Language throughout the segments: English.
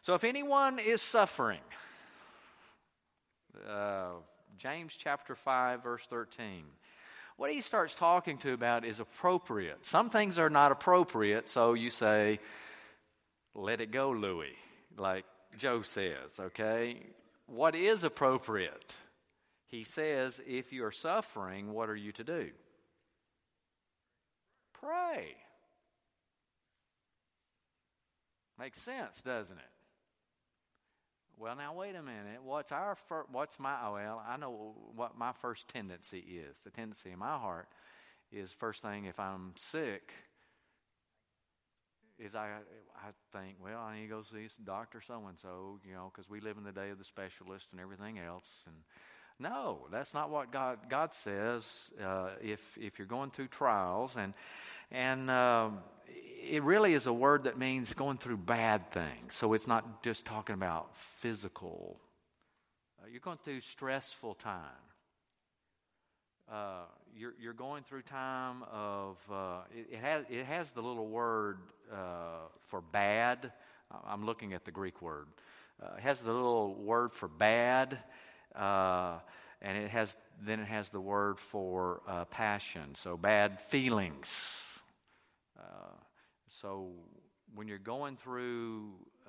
So if anyone is suffering, James chapter 5, verse 13, what he starts talking to about is appropriate. Some things are not appropriate, so you say, let it go, Louis, like Joe says, okay? What is appropriate? He says, if you are suffering, what are you to do? Pray. Makes sense, doesn't it? Well, now wait a minute. I know what my first tendency is. The tendency in my heart is, first thing, if I'm sick, is I think, well, I need to go see Dr. So-and-so, because we live in the day of the specialist and everything else. And no, that's not what God says. If you're going through trials, and it really is a word that means going through bad things. So it's not just talking about physical. You're going through stressful time. You're going through time of it has the little word for bad. I'm looking at the Greek word. It has the little word for bad, and it has the word for passion. So bad feelings. So when you're going through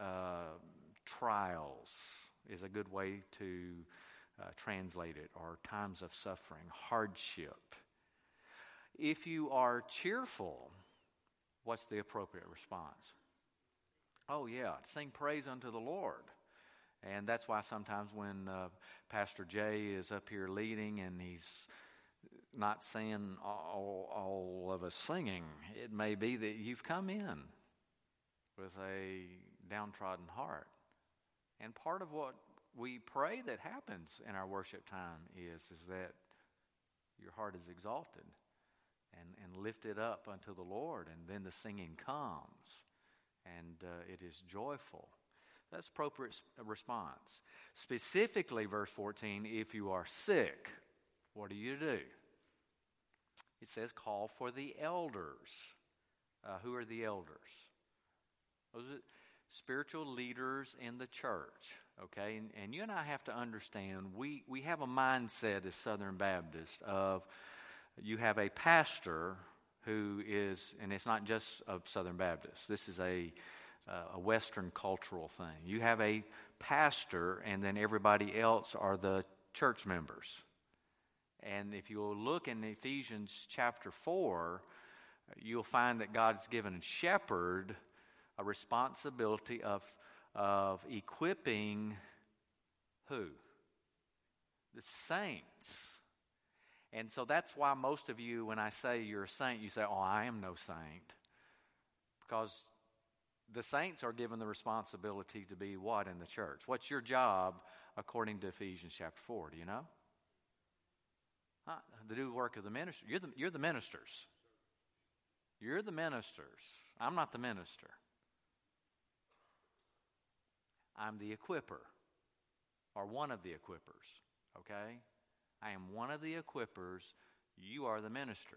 trials is a good way to translate it, or times of suffering, hardship. If you are cheerful, what's the appropriate response? Oh yeah, sing praise unto the Lord. And that's why sometimes when Pastor Jay is up here leading and he's not saying all of us singing, it may be that you've come in with a downtrodden heart. And part of what we pray that happens in our worship time is that your heart is exalted and lifted up unto the Lord, and then the singing comes, and it is joyful. That's appropriate response. Specifically, verse 14, if you are sick, what do you do? It says, call for the elders. Who are the elders? Those are spiritual leaders in the church. Okay, and you and I have to understand, we have a mindset as Southern Baptists of, you have a pastor who is, and it's not just of Southern Baptists, this is a Western cultural thing. You have a pastor, and then everybody else are the church members. And if you will look in Ephesians chapter 4, you'll find that God's given a shepherd a responsibility of equipping who? The saints. And so that's why most of you, when I say you're a saint, you say, oh, I am no saint. Because the saints are given the responsibility to be what in the church? What's your job according to Ephesians chapter 4? Do you know? To do the work of the minister. You're the ministers. You're the ministers. I'm not the minister. I'm the equipper, or one of the equippers, okay? I am one of the equippers. You are the ministers.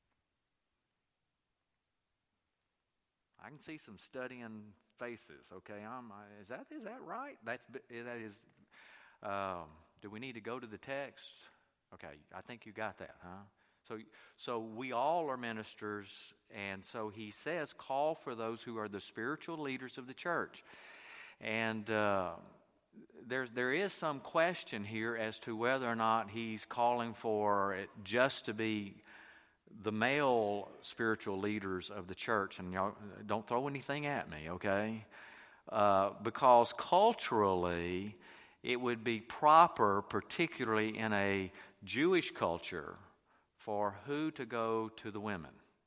I can see some studying faces, okay? Is that right? That is. Do we need to go to the text? Okay, I think you got that, huh? So we all are ministers, and so he says, call for those who are the spiritual leaders of the church. And there is some question here as to whether or not he's calling for it just to be the male spiritual leaders of the church. And y'all don't throw anything at me, okay? Because culturally, it would be proper, particularly in a Jewish culture, for who to go to the women?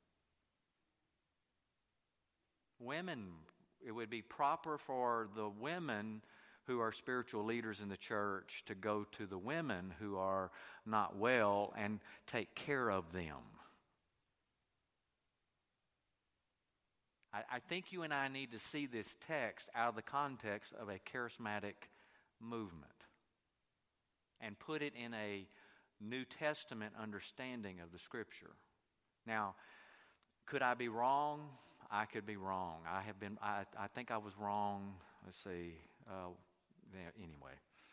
Women. It would be proper for the women who are spiritual leaders in the church to go to the women who are not well and take care of them. I think you and I need to see this text out of the context of a charismatic movement and put it in a New Testament understanding of the Scripture. Now, could I be wrong? I could be wrong. I think I was wrong Let's see. Anyway,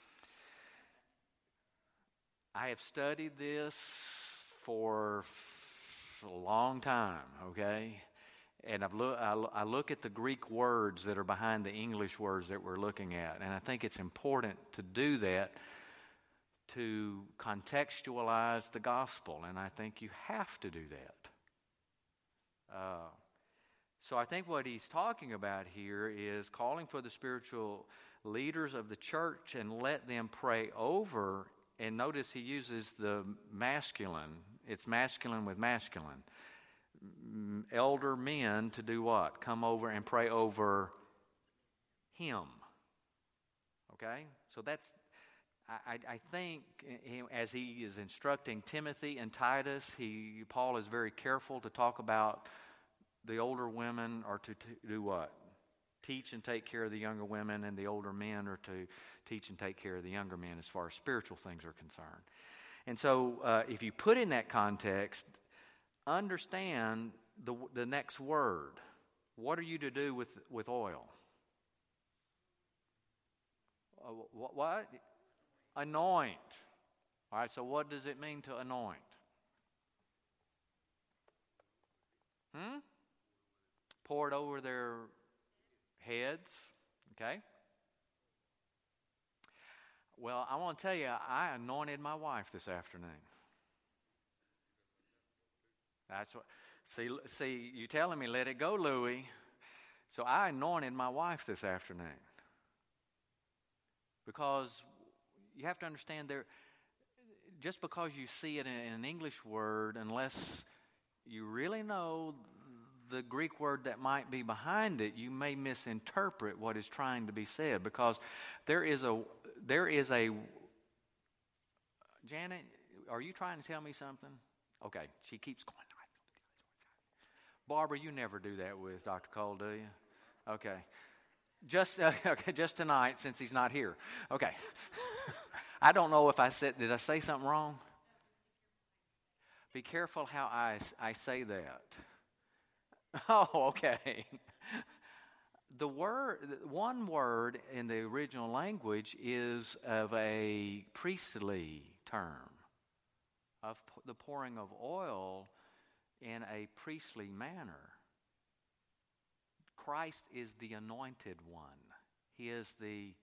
I have studied this for a long time, okay? And I look at the Greek words that are behind the English words that we're looking at. And I think it's important to do that to contextualize the gospel. And I think you have to do that. So I think what he's talking about here is calling for the spiritual leaders of the church and let them pray over. And notice he uses the masculine. It's masculine with masculine. Elder men to do what? Come over and pray over him. Okay? So that's, I think, as he is instructing Timothy and Titus, Paul is very careful to talk about the older women are to do what? Teach and take care of the younger women, and the older men are to teach and take care of the younger men as far as spiritual things are concerned. And so if you put in that context, understand the next word. What are you to do with oil? What? Anoint. All right, so what does it mean to anoint? Pour it over their heads. Okay? Well, I want to tell you, I anointed my wife this afternoon. That's what. See, you telling me, let it go, Louie. So I anointed my wife this afternoon. Because you have to understand, just because you see it in an English word, unless you really know the Greek word that might be behind it, you may misinterpret what is trying to be said. Because there is a Janet, are you trying to tell me something? Okay, she keeps going. Barbara, you never do that with Dr. Cole, do you? Okay. Just tonight, since he's not here. Okay. I don't know if did I say something wrong? Be careful how I say that. Oh, okay. One word in the original language is of a priestly term, of the pouring of oil in a priestly manner. Christ is the anointed one. He is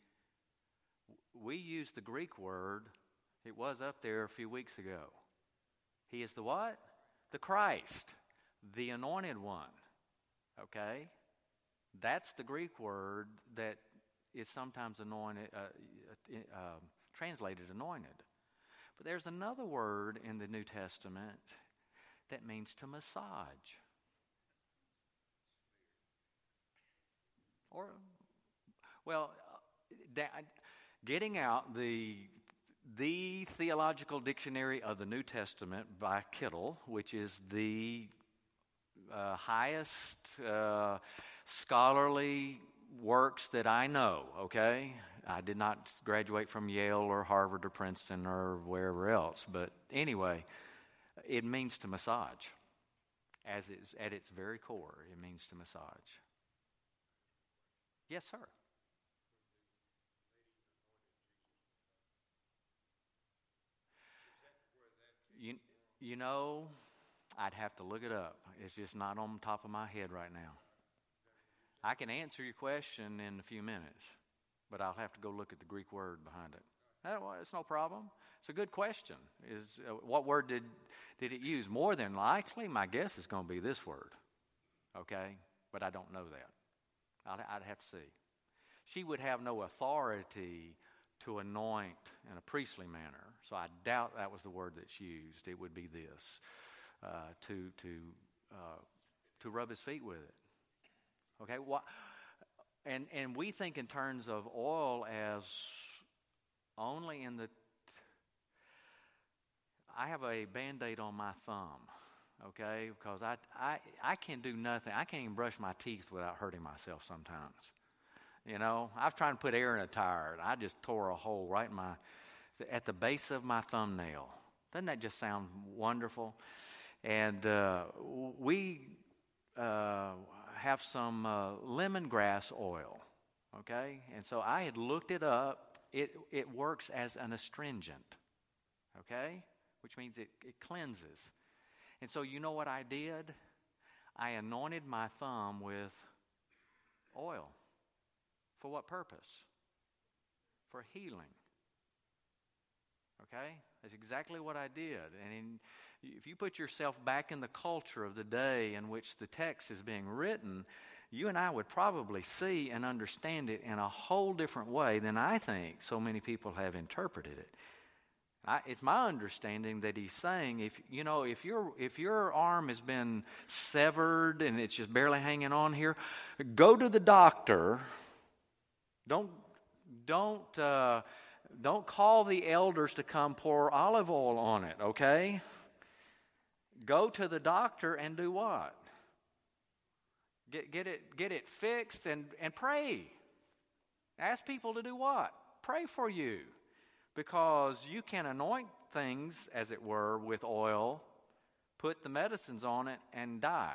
we use the Greek word, it was up there a few weeks ago. He is the what? The Christ, the anointed one. Okay? That's the Greek word that is sometimes anointed, translated anointed. But there's another word in the New Testament that means to massage. Getting out the Theological Dictionary of the New Testament by Kittel, which is the highest scholarly works that I know, okay? I did not graduate from Yale or Harvard or Princeton or wherever else, but anyway, it means to massage. At its very core, it means to massage. Yes, sir. You know, I'd have to look it up. It's just not on the top of my head right now. I can answer your question in a few minutes, but I'll have to go look at the Greek word behind it. It's no problem. It's a good question. What word did it use? More than likely, my guess is going to be this word. Okay? But I don't know that. I'd have to see. She would have no authority to anoint in a priestly manner, so I doubt that was the word that's used. It would be this, to rub his feet with it. Okay, and we think in terms of oil as only in the. I have a Band-Aid on my thumb, okay, because I can do nothing. I can't even brush my teeth without hurting myself sometimes. You know, I've tried to put air in a tire, and I just tore a hole right at the base of my thumbnail. Doesn't that just sound wonderful? And we have some lemongrass oil, Okay? And so I had looked it up. It works as an astringent. Okay? Which means it cleanses. And so you know what I did? I anointed my thumb with oil. For what purpose? For healing. Okay? That's exactly what I did. And if you put yourself back in the culture of the day in which the text is being written, you and I would probably see and understand it in a whole different way than I think so many people have interpreted it. It's my understanding that he's saying, if your arm has been severed and it's just barely hanging on here, go to the doctor. Don't call the elders to come pour olive oil on it, okay? Go to the doctor and do what? Get it fixed and pray. Ask people to do what? Pray for you. Because you can anoint things, as it were, with oil, put the medicines on it, and die.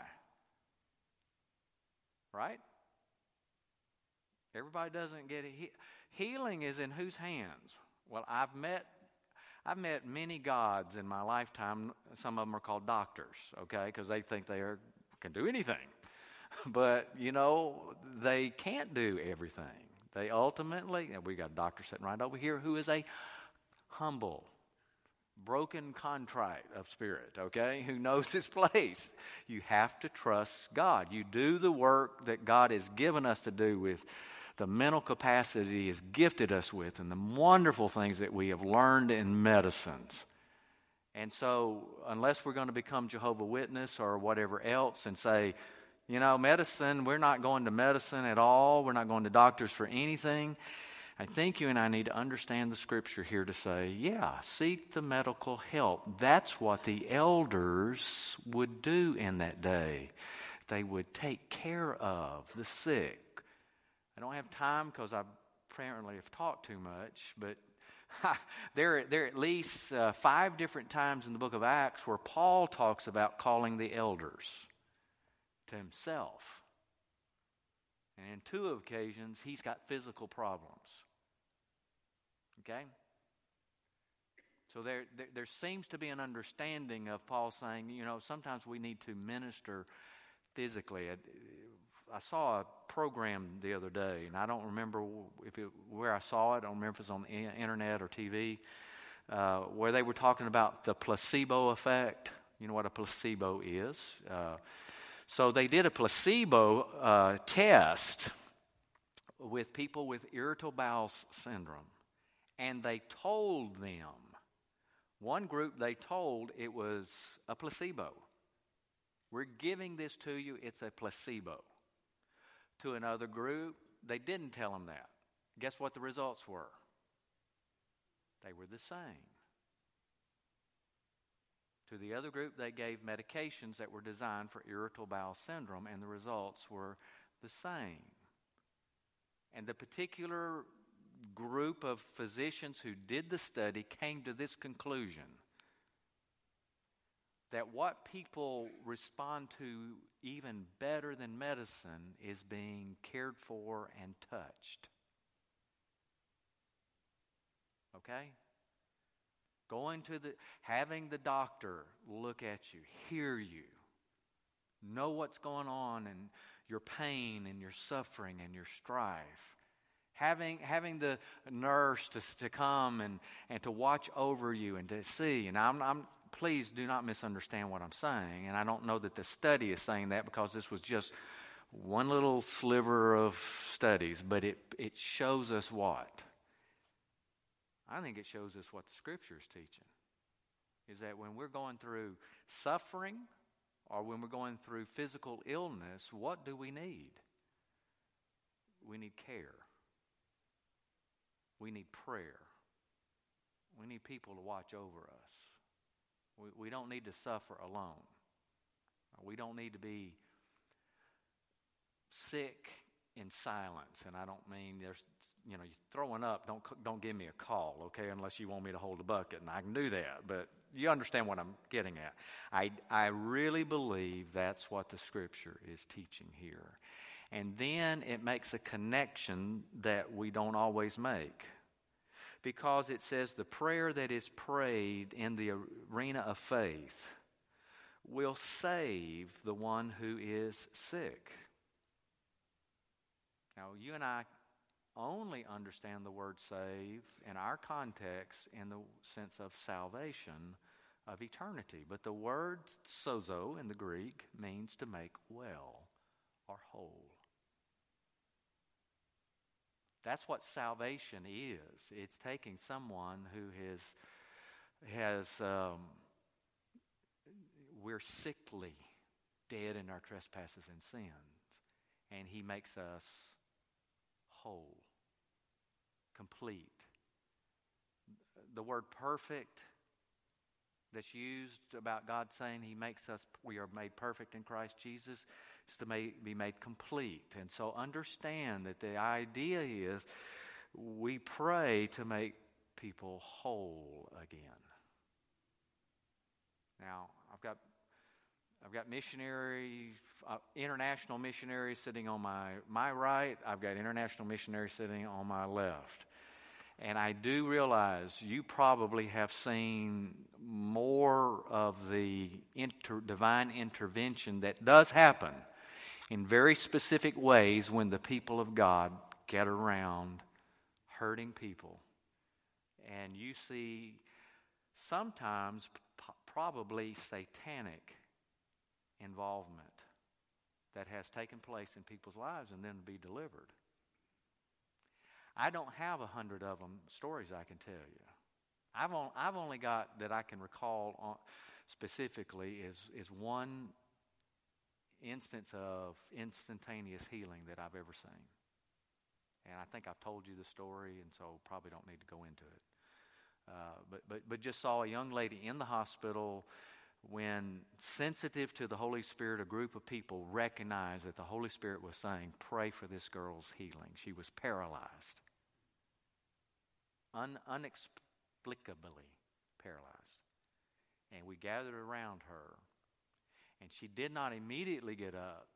Right? Everybody doesn't get it. Healing is in whose hands? Well, I've met many gods in my lifetime. Some of them are called doctors, okay, because they think they can do anything. But, they can't do everything. They ultimately, and we got a doctor sitting right over here who is a humble, broken, contrite of spirit, okay, who knows his place. You have to trust God. You do the work that God has given us to do with the mental capacity He has gifted us with and the wonderful things that we have learned in medicines. And so, unless we're going to become Jehovah's Witness or whatever else and say, medicine, we're not going to medicine at all. We're not going to doctors for anything. I think you and I need to understand the Scripture here to say, seek the medical help. That's what the elders would do in that day. They would take care of the sick. I don't have time because I apparently have talked too much, but there are at least 5 different times in the book of Acts where Paul talks about calling the elders to himself. And in 2 occasions, he's got physical problems. Okay? So there seems to be an understanding of Paul saying, sometimes we need to minister physically. I saw a program the other day, and I don't remember where I saw it. I don't remember if it was on the internet or TV, where they were talking about the placebo effect. You know what a placebo is? So they did a placebo test with people with irritable bowel syndrome. And they told them, one group they told it was a placebo. We're giving this to you, it's a placebo. To another group, they didn't tell them that. Guess what the results were? They were the same. To the other group, they gave medications that were designed for irritable bowel syndrome, and the results were the same. And the particular group of physicians who did the study came to this conclusion, that what people respond to even better than medicine is being cared for and touched. Okay? Having the doctor look at you, hear you, know what's going on and your pain and your suffering and your strife. Having the nurse to come and to watch over you and to see. And please do not misunderstand what I'm saying. And I don't know that the study is saying that because this was just one little sliver of studies. But it shows us what? I think it shows us what the Scripture is teaching. Is that when we're going through suffering or when we're going through physical illness, what do we need? We need care. We need prayer. We need people to watch over us. We don't need to suffer alone. We don't need to be sick in silence. And I don't mean you're throwing up, don't give me a call, okay, unless you want me to hold a bucket, and I can do that. But you understand what I'm getting at. I really believe that's what the Scripture is teaching here. And then it makes a connection that we don't always make. Because it says the prayer that is prayed in the arena of faith will save the one who is sick. Now, you and I only understand the word save in our context in the sense of salvation of eternity. But the word sozo in the Greek means to make well or whole. That's what salvation is. It's taking someone who we're sickly, dead in our trespasses and sins, and He makes us whole, complete. The word perfect that's used about God saying we are made perfect in Christ Jesus is to be made complete. And so understand that the idea is we pray to make people whole again. Now, I've got missionaries, international missionaries sitting on my right. I've got international missionaries sitting on my left. And I do realize you probably have seen more of the divine intervention that does happen in very specific ways when the people of God get around hurting people. And you see sometimes probably satanic involvement that has taken place in people's lives and then be delivered. I don't have 100 of them stories I can tell you. I've only got that I can recall specifically is one instance of instantaneous healing that I've ever seen. And I think I've told you the story, and so probably don't need to go into it. But just saw a young lady in the hospital when, sensitive to the Holy Spirit, a group of people recognized that the Holy Spirit was saying, pray for this girl's healing. She was paralyzed. Inexplicably paralyzed. And we gathered around her, and she did not immediately get up.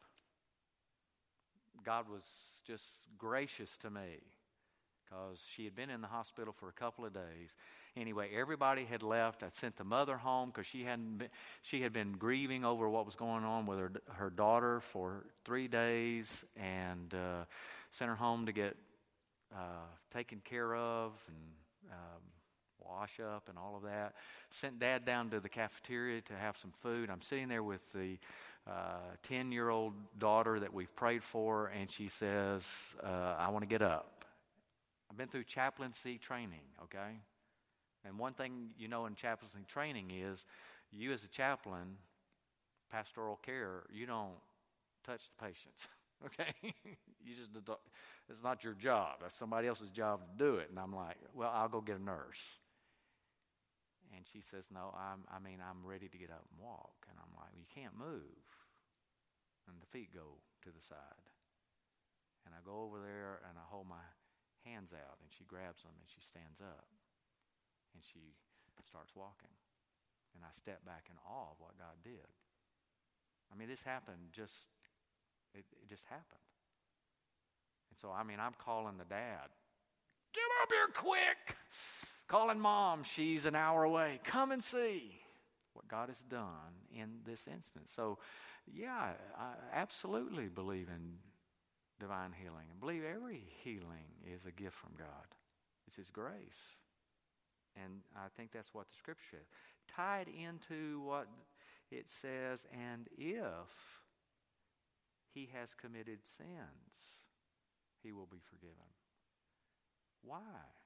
God was just gracious to me because she had been in the hospital for a couple of days. Anyway, everybody had left. I sent the mother home because she had been grieving over what was going on with her daughter for 3 days, and sent her home to get taken care of and wash up and all of that. Sent Dad down to the cafeteria to have some food. I'm sitting there with the 10-year-old daughter that we've prayed for, and she says, I want to get up. I've been through chaplaincy training, okay? And one thing you know in chaplaincy training is you as a chaplain, pastoral care, you don't touch the patients, okay? You just it's not your job. That's somebody else's job to do it. And I'm like, well, I'll go get a nurse. And she says, no, I'm ready to get up and walk. And I'm like, well, you can't move. And the feet go to the side. And I go over there and I hold my hands out, and she grabs them and she stands up. And she starts walking. And I step back in awe of what God did. I mean, this happened it just happened. And so, I'm calling the dad. Get up here quick! Calling mom. She's an hour away. Come and see what God has done in this instance. So, yeah, I absolutely believe in divine healing. And believe every healing is a gift from God. It's His grace. And I think that's what the Scripture says. Tied into what it says, and if he has committed sins, he will be forgiven. Why?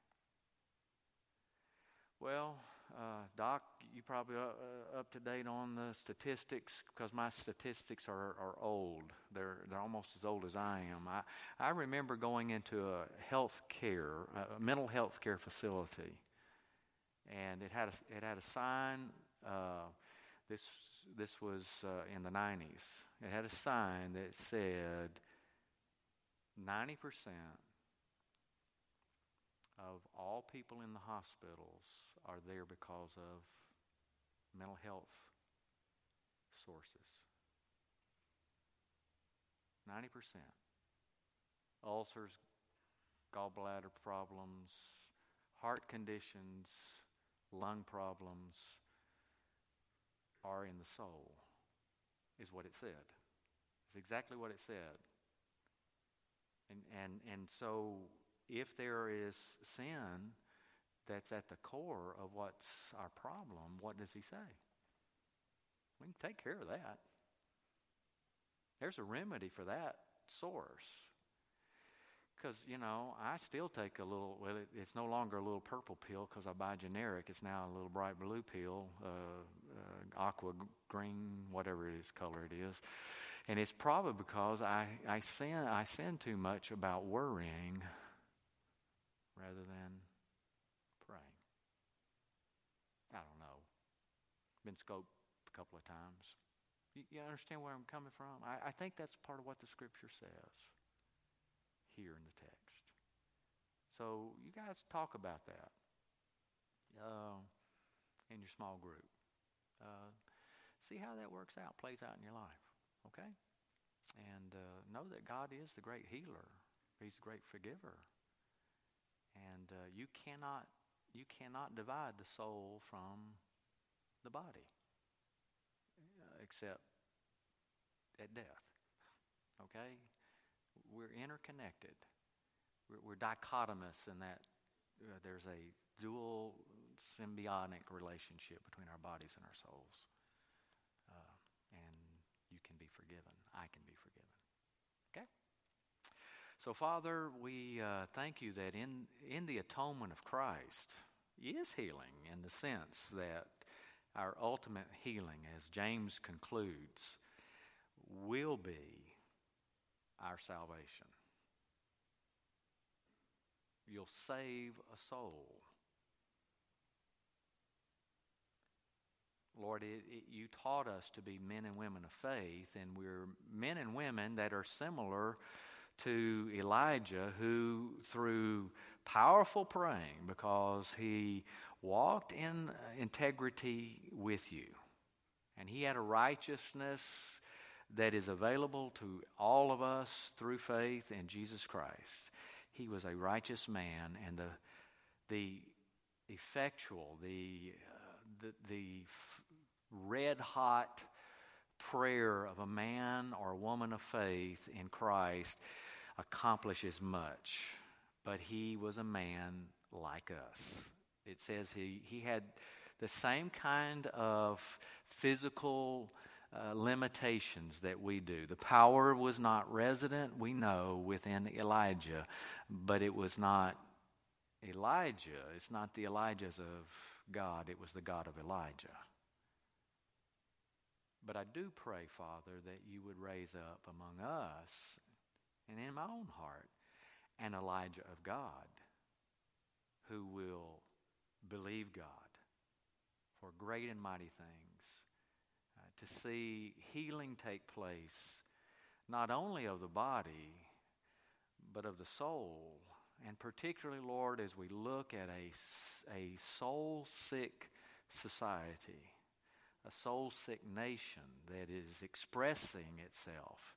Well, Doc, you probably are up to date on the statistics, because my statistics are old. They're almost as old as I am. I remember going into a mental health care facility, and it had a sign. This was in the 90s. It had a sign that said 90% of all people in the hospitals are there because of mental health sources. 90%. ulcers, gallbladder problems, heart conditions, lung problems are in the soul, is what it said. It's exactly what it said. And so if there is sin that's at the core of what's our problem, what does he say? We can take care of that. There's a remedy for that source. Because, I still take a little, it's no longer a little purple pill because I buy generic. It's now a little bright blue pill, aqua green, whatever it is, color it is. And it's probably because I sin too much about worrying rather than praying. I don't know. Been scoped a couple of times. You understand where I'm coming from? I think that's part of what the Scripture says here in the text. So you guys talk about that in your small group. See how that works out, plays out in your life. Okay? And know that God is the great healer. He's the great forgiver. And you cannot divide the soul from the body except at death. Okay? We're interconnected. We're dichotomous in that there's a dual symbiotic relationship between our bodies and our souls. And you can be forgiven. I can be forgiven. Okay? So, Father, we thank you that in the atonement of Christ is healing in the sense that our ultimate healing, as James concludes, will be our salvation. You'll save a soul. Lord, you taught us to be men and women of faith, and we're men and women that are similar to Elijah, who through powerful praying, because he walked in integrity with you, and he had a righteousness that is available to all of us through faith in Jesus Christ. He was a righteous man, and the effectual, the red-hot prayer of a man or a woman of faith in Christ accomplishes much. But he was a man like us. It says he had the same kind of physical limitations that we do. The power was not resident, we know, within Elijah, but it was not Elijah. It's not the Elijahs of God. It was the God of Elijah. But I do pray, Father, that you would raise up among us, and in my own heart, an Elijah of God who will believe God for great and mighty things, to see healing take place, not only of the body, but of the soul. And particularly, Lord, as we look at a soul-sick society, a soul-sick nation that is expressing itself,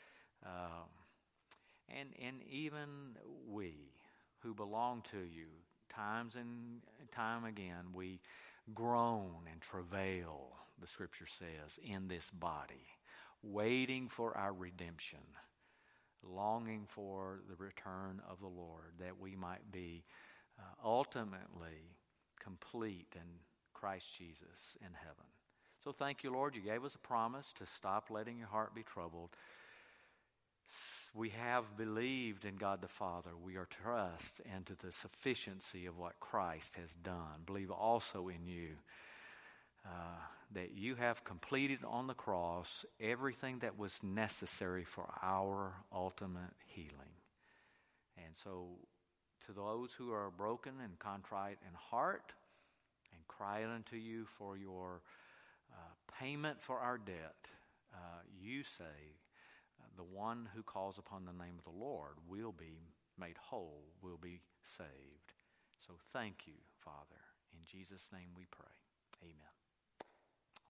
and even we who belong to you, times and time again, we groan and travail, the Scripture says, in this body, waiting for our redemption, longing for the return of the Lord, that we might be ultimately complete in Christ Jesus in heaven. So thank you, Lord. You gave us a promise to stop letting your heart be troubled. We have believed in God the Father. We are trust into the sufficiency of what Christ has done. Believe also in you, that you have completed on the cross everything that was necessary for our ultimate healing. And so to those who are broken and contrite in heart and cry unto you for your payment for our debt, you say, the one who calls upon the name of the Lord will be made whole, will be saved. So thank you, Father. In Jesus' name we pray. Amen.